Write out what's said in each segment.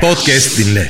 Podcast dinle.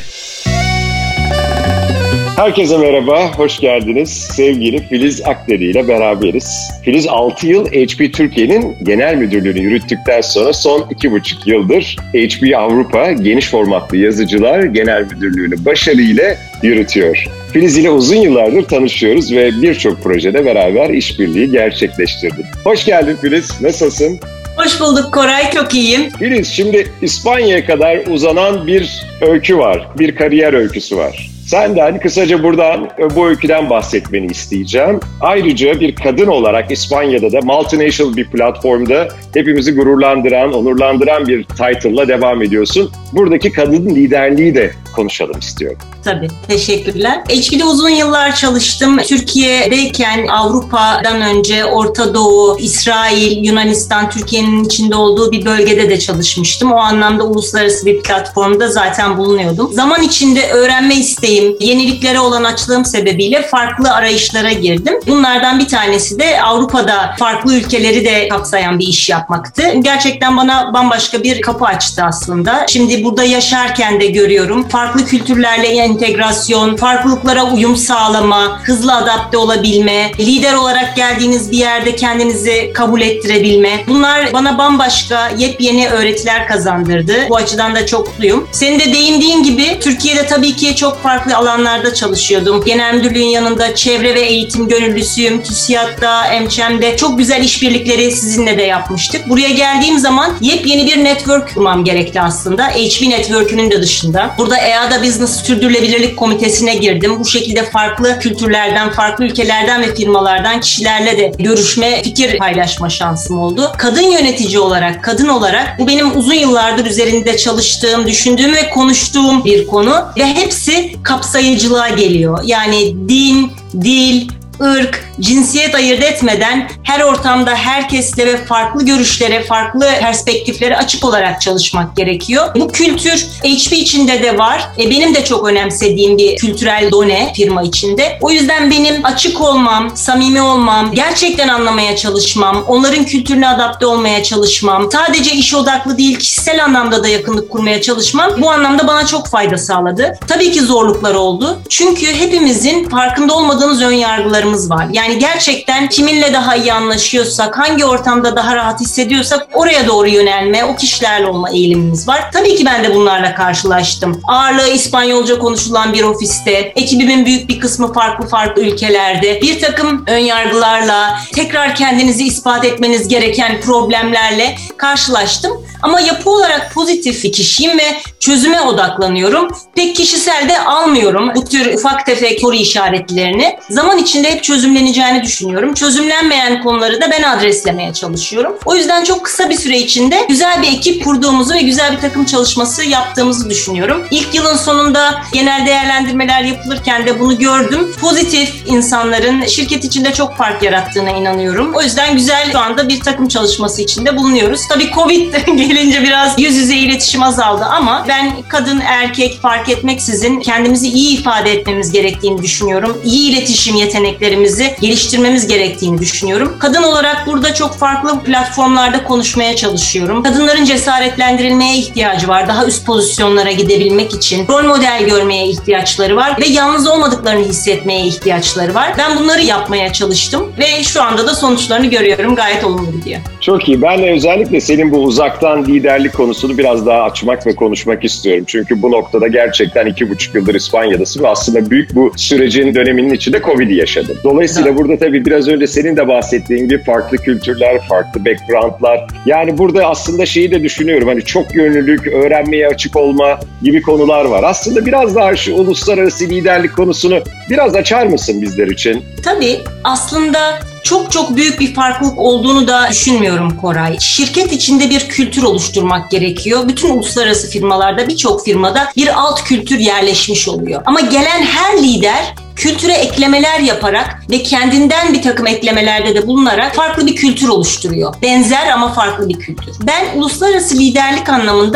Herkese merhaba, hoş geldiniz. Sevgili Filiz Akderi ile beraberiz. Filiz 6 yıl HP Türkiye'nin genel müdürlüğünü yürüttükten sonra son 2,5 yıldır HP Avrupa Geniş Formatlı Yazıcılar Genel Müdürlüğü'nü başarıyla yürütüyor. Filiz ile uzun yıllardır tanışıyoruz ve birçok projede beraber işbirliği gerçekleştirdik. Hoş geldin Filiz, nasılsın? Hoş bulduk Koray, çok iyiyim. Filiz, şimdi İspanya'ya kadar uzanan bir öykü var, bir kariyer öyküsü var. Senden kısaca buradan bu öyküden bahsetmeni isteyeceğim. Ayrıca bir kadın olarak İspanya'da da multinational bir platformda hepimizi gururlandıran, onurlandıran bir title'la devam ediyorsun. Buradaki kadın liderliği de konuşalım istiyorum. Tabii, teşekkürler. HP'de uzun yıllar çalıştım. Türkiye'deyken Avrupa'dan önce Orta Doğu, İsrail, Yunanistan, Türkiye'nin içinde olduğu bir bölgede de çalışmıştım. O anlamda uluslararası bir platformda zaten bulunuyordum. Zaman içinde öğrenme isteğim, yeniliklere olan açlığım sebebiyle farklı arayışlara girdim. Bunlardan bir tanesi de Avrupa'da farklı ülkeleri de kapsayan bir iş yapmaktı. Gerçekten bana bambaşka bir kapı açtı aslında. Şimdi burada yaşarken de görüyorum. Farklı kültürlerle entegrasyon, farklılıklara uyum sağlama, hızlı adapte olabilme, lider olarak geldiğiniz bir yerde kendinizi kabul ettirebilme. Bunlar bana bambaşka, yepyeni öğretiler kazandırdı. Bu açıdan da çok mutluyum. Senin de değindiğin gibi Türkiye'de tabii ki çok farklı alanlarda çalışıyordum. Genel müdürlüğün yanında çevre ve eğitim gönüllüsüyüm. TÜSİAD'da, EMÇEM'de çok güzel işbirlikleri sizinle de yapmıştık. Buraya geldiğim zaman yepyeni bir network kurmam gerekti aslında. HP Network'ünün de dışında. Burada EADA Business Sürdürülebilirlik Komitesi'ne girdim. Bu şekilde farklı kültürlerden, farklı ülkelerden ve firmalardan kişilerle de görüşme, fikir paylaşma şansım oldu. Kadın yönetici olarak, kadın olarak bu benim uzun yıllardır üzerinde çalıştığım, düşündüğüm ve konuştuğum bir konu ve hepsi kapsayıcılığa geliyor. Yani din, dil, ırk, cinsiyet ayırt etmeden her ortamda herkesle ve farklı görüşlere, farklı perspektiflere açık olarak çalışmak gerekiyor. Bu kültür HP içinde de var. Benim de çok önemsediğim bir kültürel done firma içinde. O yüzden benim açık olmam, samimi olmam, gerçekten anlamaya çalışmam, onların kültürüne adapte olmaya çalışmam, sadece iş odaklı değil kişisel anlamda da yakınlık kurmaya çalışmam bu anlamda bana çok fayda sağladı. Tabii ki zorluklar oldu. Çünkü hepimizin farkında olmadığımız önyargılarımız var. Yani gerçekten kiminle daha iyi anlaşıyorsak, hangi ortamda daha rahat hissediyorsak oraya doğru yönelme, o kişilerle olma eğilimimiz var. Tabii ki ben de bunlarla karşılaştım. Ağırlığı İspanyolca konuşulan bir ofiste, ekibimin büyük bir kısmı farklı ülkelerde, bir takım önyargılarla, tekrar kendinizi ispat etmeniz gereken problemlerle karşılaştım. Ama yapı olarak pozitif bir kişiyim ve çözüme odaklanıyorum. Pek kişisel de almıyorum bu tür ufak tefek soru işaretlerini. Zaman içinde hep çözümleneceğini düşünüyorum. Çözümlenmeyen konuları da ben adreslemeye çalışıyorum. O yüzden çok kısa bir süre içinde güzel bir ekip kurduğumuzu ve güzel bir takım çalışması yaptığımızı düşünüyorum. İlk yılın sonunda genel değerlendirmeler yapılırken de bunu gördüm. Pozitif insanların şirket içinde çok fark yarattığına inanıyorum. O yüzden güzel şu anda bir takım çalışması içinde bulunuyoruz. Tabii Covid gelince biraz yüz yüze iletişim azaldı ama ben kadın erkek fark etmeksizin kendimizi iyi ifade etmemiz gerektiğini düşünüyorum. İyi iletişim yeteneklerimizi geliştirmemiz gerektiğini düşünüyorum. Kadın olarak burada çok farklı platformlarda konuşmaya çalışıyorum. Kadınların cesaretlendirilmeye ihtiyacı var. Daha üst pozisyonlara gidebilmek için rol model görmeye ihtiyaçları var ve yalnız olmadıklarını hissetmeye ihtiyaçları var. Ben bunları yapmaya çalıştım ve şu anda da sonuçlarını görüyorum. Gayet olumlu gidiyor. Çok iyi. Ben de özellikle senin bu uzaktan liderlik konusunu biraz daha açmak ve konuşmak istiyorum. Çünkü bu noktada gerçekten 2,5 yıldır İspanya'dasın ve aslında büyük bu sürecin döneminin içinde Covid'i yaşadın. Dolayısıyla burada tabii biraz önce senin de bahsettiğin gibi farklı kültürler, farklı background'lar. Yani burada aslında şeyi de düşünüyorum. Hani çok yönlülük, öğrenmeye açık olma gibi konular var. Aslında biraz daha şu uluslararası liderlik konusunu biraz açar mısın bizler için? Tabii aslında çok büyük bir farklılık olduğunu da düşünmüyorum Koray. Şirket içinde bir kültür oluşturmak gerekiyor. Bütün uluslararası firmalarda, birçok firmada bir alt kültür yerleşmiş oluyor. Ama gelen her lider kültüre eklemeler yaparak ve kendinden bir takım eklemelerde de bulunarak farklı bir kültür oluşturuyor. Benzer ama farklı bir kültür. Ben uluslararası liderlik anlamında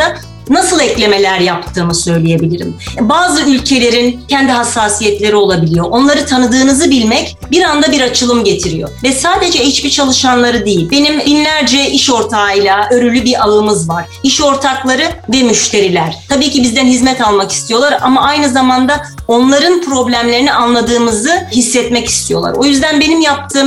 nasıl eklemeler yaptığımı söyleyebilirim. Bazı ülkelerin kendi hassasiyetleri olabiliyor. Onları tanıdığınızı bilmek bir anda bir açılım getiriyor. Ve sadece HP çalışanları değil, benim binlerce iş ortağıyla örülü bir ağımız var. İş ortakları ve müşteriler. Tabii ki bizden hizmet almak istiyorlar ama aynı zamanda onların problemlerini anladığımızı hissetmek istiyorlar. O yüzden benim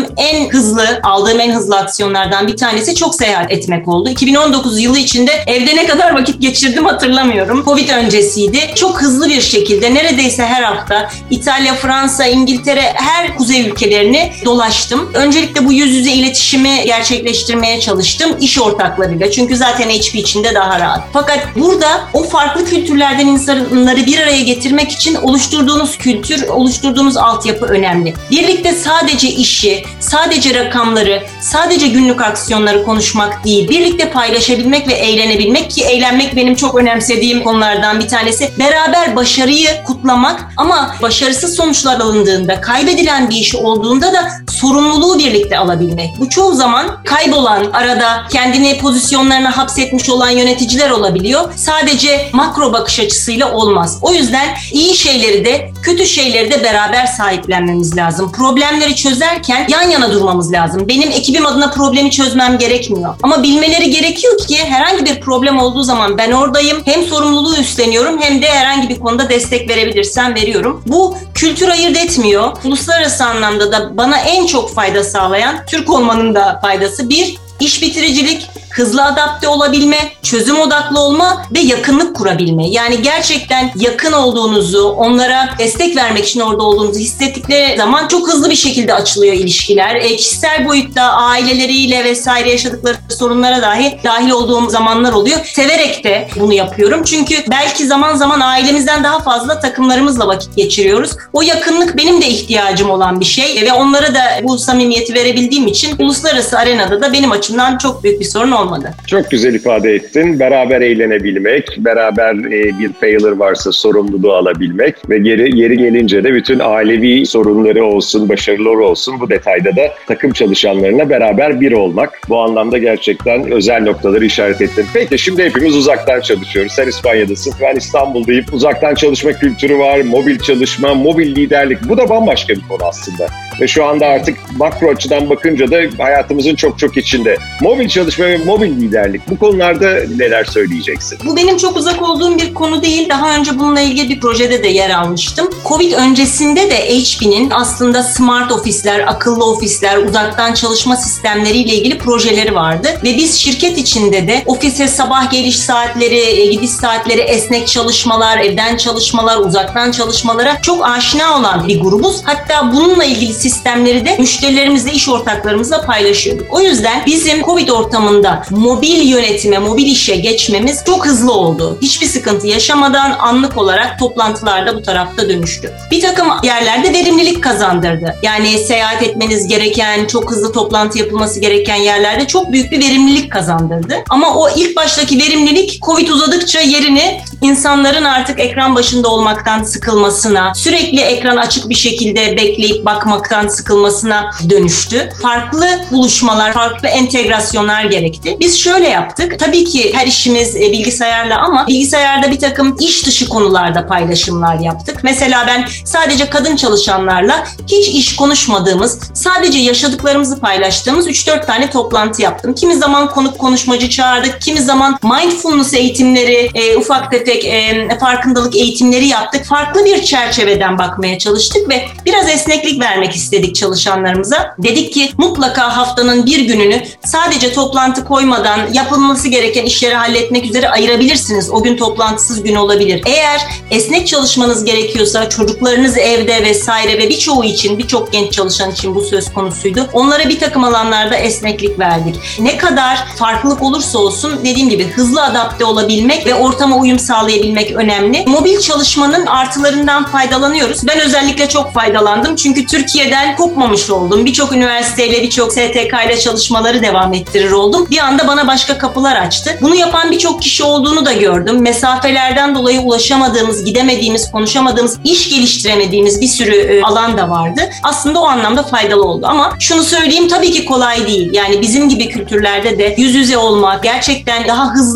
aldığım en hızlı aksiyonlardan bir tanesi çok seyahat etmek oldu. 2019 yılı içinde evde ne kadar vakit geçirdim hatırlamıyorum. Covid öncesiydi. Çok hızlı bir şekilde neredeyse her hafta İtalya, Fransa, İngiltere, her kuzey ülkelerini dolaştım. Öncelikle bu yüz yüze iletişimi gerçekleştirmeye çalıştım iş ortaklarıyla. Çünkü zaten HP içinde daha rahat. Fakat burada o farklı kültürlerden insanları bir araya getirmek için oluşturduğunuz kültür, oluşturduğunuz altyapı önemli. Birlikte sadece işi, sadece rakamları, sadece günlük aksiyonları konuşmak değil, birlikte paylaşabilmek ve eğlenebilmek, ki eğlenmek benim çok önemsediğim konulardan bir tanesi. Beraber başarıyı kutlamak ama başarısız sonuçlar alındığında, kaybedilen bir iş olduğunda da sorumluluğu birlikte alabilmek. Bu çoğu zaman kaybolan, arada kendini pozisyonlarına hapsetmiş olan yöneticiler olabiliyor. Sadece makro bakış açısıyla olmaz. O yüzden iyi şeyleri de, kötü şeyleri de beraber sahiplenmemiz lazım. Problemleri çözerken yan yana durmamız lazım. Benim ekibim adına problemi çözmem gerekmiyor. Ama bilmeleri gerekiyor ki herhangi bir problem olduğu zaman ben oradayım. Hem sorumluluğu üstleniyorum hem de herhangi bir konuda destek verebilirsem veriyorum. Bu kültür ayırt etmiyor. Uluslararası anlamda da bana en çok fayda sağlayan, Türk olmanın da faydası. Bir, iş bitiricilik, hızlı adapte olabilme, çözüm odaklı olma ve yakınlık kurabilme. Yani gerçekten yakın olduğunuzu, onlara destek vermek için orada olduğunuzu hissettikleri zaman çok hızlı bir şekilde açılıyor ilişkiler. Kişisel boyutta aileleriyle vesaire yaşadıkları sorunlara dahi dahil olduğum zamanlar oluyor. Severek de bunu yapıyorum. Çünkü belki zaman zaman ailemizden daha fazla takımlarımızla vakit geçiriyoruz. O yakınlık benim de ihtiyacım olan bir şey ve onlara da bu samimiyeti verebildiğim için uluslararası arenada da benim açımdan çok büyük bir sorun olmadı. Çok güzel ifade ettin. Beraber eğlenebilmek, beraber bir failure varsa sorumluluğu alabilmek ve yeri gelince de bütün ailevi sorunları olsun, başarıları olsun, bu detayda da takım çalışanlarına beraber bir olmak. Bu anlamda gerçekten özel noktaları işaret ettin. Peki şimdi hepimiz uzaktan çalışıyoruz. Sen İspanya'dasın, ben İstanbul'dayım. Uzaktan çalışma kültürü var, mobil çalışma, mobil liderlik. Bu da bambaşka bir konu aslında. Ve şu anda artık makro açıdan bakınca da hayatımızın çok içinde. Mobil çalışma ve mobil liderlik. Bu konularda neler söyleyeceksin? Bu benim çok uzak olduğum bir konu değil. Daha önce bununla ilgili bir projede de yer almıştım. Covid öncesinde de HP'nin aslında smart ofisler, akıllı ofisler, uzaktan çalışma sistemleriyle ilgili projeleri vardı. Ve biz şirket içinde de ofise sabah geliş saatleri, gidiş saatleri, esnek çalışmalar, evden çalışmalar, uzaktan çalışmalara çok aşina olan bir grubuz. Hatta bununla ilgili sistemleri de müşterilerimizle, iş ortaklarımızla paylaşıyorduk. O yüzden bizim Covid ortamında mobil yönetime, mobil işe geçmemiz çok hızlı oldu. Hiçbir sıkıntı yaşamadan anlık olarak toplantılarda bu tarafta dönüştü. Bir takım yerlerde verimlilik kazandırdı. Yani seyahat etmeniz gereken, çok hızlı toplantı yapılması gereken yerlerde çok büyük bir verimlilik kazandırdı. Ama o ilk baştaki verimlilik Covid uzadıkça yerini insanların artık ekran başında olmaktan sıkılmasına, sürekli ekran açık bir şekilde bekleyip bakmaktan sıkılmasına dönüştü. Farklı buluşmalar, farklı entegrasyonlar gerekti. Biz şöyle yaptık. Tabii ki her işimiz bilgisayarla ama bilgisayarda bir takım iş dışı konularda paylaşımlar yaptık. Mesela ben sadece kadın çalışanlarla hiç iş konuşmadığımız, sadece yaşadıklarımızı paylaştığımız 3-4 tane toplantı yaptım. Kimi zaman konuk konuşmacı çağırdık, kimi zaman mindfulness eğitimleri, ufak tefek farkındalık eğitimleri yaptık. Farklı bir çerçeveden bakmaya çalıştık ve biraz esneklik vermek istedik çalışanlarımıza. Dedik ki mutlaka haftanın bir gününü sadece toplantı koymadan yapılması gereken işleri halletmek üzere ayırabilirsiniz. O gün toplantısız gün olabilir. Eğer esnek çalışmanız gerekiyorsa, çocuklarınız evde vesaire ve birçok genç çalışan için bu söz konusuydu. Onlara bir takım alanlarda esneklik verdik. Ne kadar farklılık olursa olsun dediğim gibi hızlı adapte olabilmek ve ortama uyum sağlayabilmek önemli. Mobil çalışmanın artılarından faydalanıyoruz. Ben özellikle çok faydalandım. Çünkü Türkiye'den kopmamış oldum. Birçok üniversiteyle, birçok STK ile çalışmaları devam ettirir oldum. Bir anda bana başka kapılar açtı. Bunu yapan birçok kişi olduğunu da gördüm. Mesafelerden dolayı ulaşamadığımız, gidemediğimiz, konuşamadığımız, iş geliştiremediğimiz bir sürü alan da vardı. Aslında o anlamda faydalı oldu. Ama şunu söyleyeyim, tabii ki kolay değil. Yani bizim gibi kültürlerde de yüz yüze olmak, gerçekten daha hızlı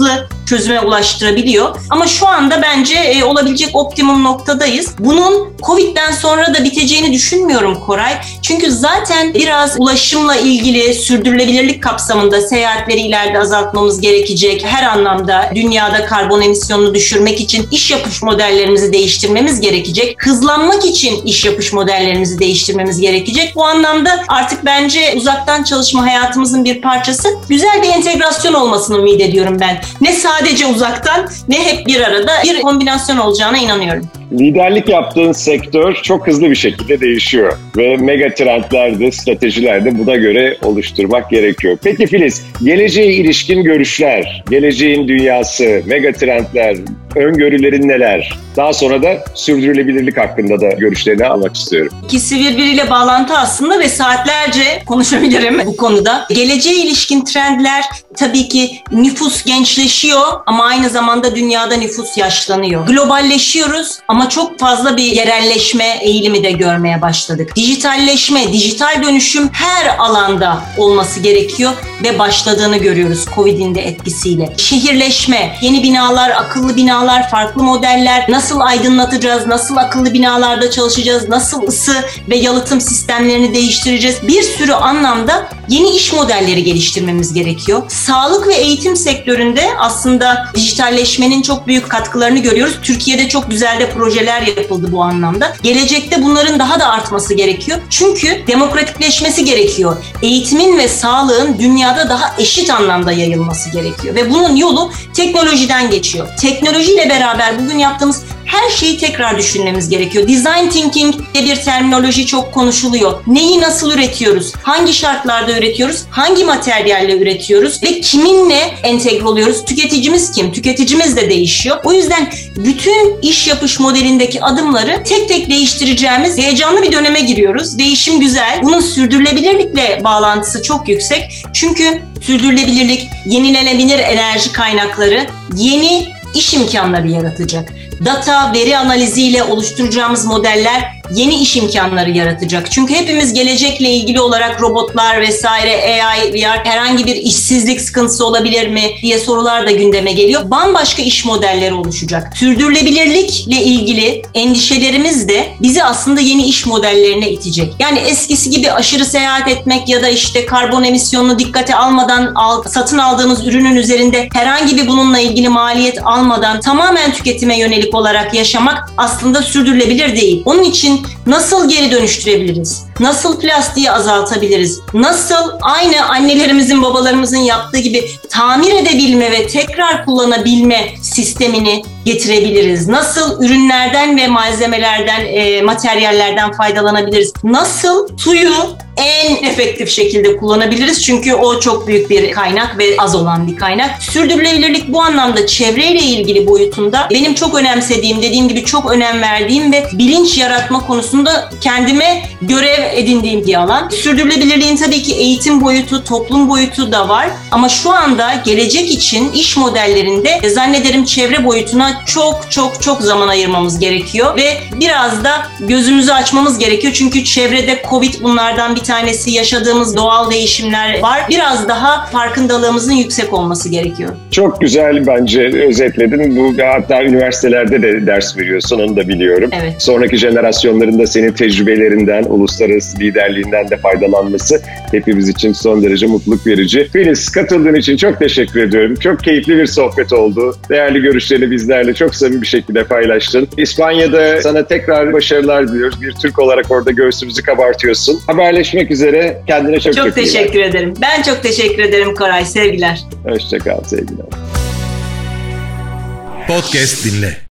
çözüme ulaştırabiliyor. Ama şu anda bence olabilecek optimum noktadayız. Bunun Covid'den sonra da biteceğini düşünmüyorum Koray. Çünkü zaten biraz ulaşımla ilgili sürdürülebilirlik kapsamında seyahatleri ileride azaltmamız gerekecek. Her anlamda dünyada karbon emisyonunu düşürmek için iş yapış modellerimizi değiştirmemiz gerekecek. Hızlanmak için iş yapış modellerimizi değiştirmemiz gerekecek. Bu anlamda artık bence uzaktan çalışma hayatımızın bir parçası. Güzel bir entegrasyon olmasını ümit ediyorum ben. Ne sadece uzaktan ne hep bir arada bir kombinasyon olacağına inanıyorum. Liderlik yaptığın sektör çok hızlı bir şekilde değişiyor ve mega trendler de stratejiler de buna göre oluşturmak gerekiyor. Peki Filiz, geleceğe ilişkin görüşler, geleceğin dünyası, mega trendler, öngörülerin neler? Daha sonra da sürdürülebilirlik hakkında da görüşlerini almak istiyorum. İkisi birbiriyle bağlantı aslında ve saatlerce konuşabilirim bu konuda. Geleceğe ilişkin trendler tabii ki nüfus gençleşiyor ama aynı zamanda dünyada nüfus yaşlanıyor. Globalleşiyoruz ama çok fazla bir yerelleşme eğilimi de görmeye başladık. Dijitalleşme, dijital dönüşüm her alanda olması gerekiyor ve başladığını görüyoruz Covid'in de etkisiyle. Şehirleşme, yeni binalar, akıllı binalar, farklı modeller, nasıl aydınlatacağız, nasıl akıllı binalarda çalışacağız, nasıl ısı ve yalıtım sistemlerini değiştireceğiz. Bir sürü anlamda yeni iş modelleri geliştirmemiz gerekiyor. Sağlık ve eğitim sektöründe aslında dijitalleşmenin çok büyük katkılarını görüyoruz. Türkiye'de çok güzel de projeler yapıldı bu anlamda. Gelecekte bunların daha da artması gerekiyor. Çünkü demokratikleşmesi gerekiyor. Eğitimin ve sağlığın dünyada daha eşit anlamda yayılması gerekiyor. Ve bunun yolu teknolojiden geçiyor. Teknolojiyle beraber bugün yaptığımız her şeyi tekrar düşünmemiz gerekiyor. Design thinking diye bir terminoloji çok konuşuluyor. Neyi nasıl üretiyoruz? Hangi şartlarda üretiyoruz? Hangi materyalle üretiyoruz? Ve kiminle entegre oluyoruz? Tüketicimiz kim? Tüketicimiz de değişiyor. O yüzden bütün iş yapış modelindeki adımları tek tek değiştireceğimiz heyecanlı bir döneme giriyoruz. Değişim güzel. Bunun sürdürülebilirlikle bağlantısı çok yüksek. Çünkü sürdürülebilirlik, yenilenebilir enerji kaynakları, yeni iş imkanları yaratacak. Data, veri analiziyle oluşturacağımız modeller yeni iş imkanları yaratacak. Çünkü hepimiz gelecekle ilgili olarak robotlar vesaire, AI, VR, herhangi bir işsizlik sıkıntısı olabilir mi diye sorular da gündeme geliyor. Bambaşka iş modelleri oluşacak. Sürdürülebilirlikle ilgili endişelerimiz de bizi aslında yeni iş modellerine itecek. Yani eskisi gibi aşırı seyahat etmek ya da işte karbon emisyonunu dikkate almadan satın aldığımız ürünün üzerinde herhangi bir bununla ilgili maliyet almadan tamamen tüketime yönelik olarak yaşamak aslında sürdürülebilir değil. Onun için nasıl geri dönüştürebiliriz? Nasıl plastiği azaltabiliriz? Nasıl aynı annelerimizin, babalarımızın yaptığı gibi tamir edebilme ve tekrar kullanabilme sistemini getirebiliriz? Nasıl ürünlerden ve malzemelerden, materyallerden faydalanabiliriz? Nasıl suyu en efektif şekilde kullanabiliriz? Çünkü o çok büyük bir kaynak ve az olan bir kaynak. Sürdürülebilirlik bu anlamda çevreyle ilgili boyutunda benim çok önemsediğim, dediğim gibi çok önem verdiğim ve bilinç yaratma konusunda kendime görev edindiğim bir alan. Sürdürülebilirliğin tabii ki eğitim boyutu, toplum boyutu da var. Ama şu anda gelecek için iş modellerinde zannederim çevre boyutuna çok zaman ayırmamız gerekiyor ve biraz da gözümüzü açmamız gerekiyor. Çünkü çevrede Covid bunlardan bir tanesi, yaşadığımız doğal değişimler var. Biraz daha farkındalığımızın yüksek olması gerekiyor. Çok güzel bence özetledin. Bu hatta üniversitelerde de ders veriyorsun, onu da biliyorum. Evet. Sonraki jenerasyonların da senin tecrübelerinden, uluslararası liderliğinden de faydalanması hepimiz için son derece mutluluk verici. Filiz, katıldığın için çok teşekkür ediyorum. Çok keyifli bir sohbet oldu. Değerli görüşlerini bizlerle çok samimi bir şekilde paylaştın. İspanya'da sana tekrar başarılar diliyoruz. Bir Türk olarak orada göğsümüzü kabartıyorsun. Haberleşmek üzere. Kendine çok iyi bak. Çok teşekkür ederim. Ben çok teşekkür ederim Koray. Sevgiler. Hoşça kal, sevgiler. Podcast dinle.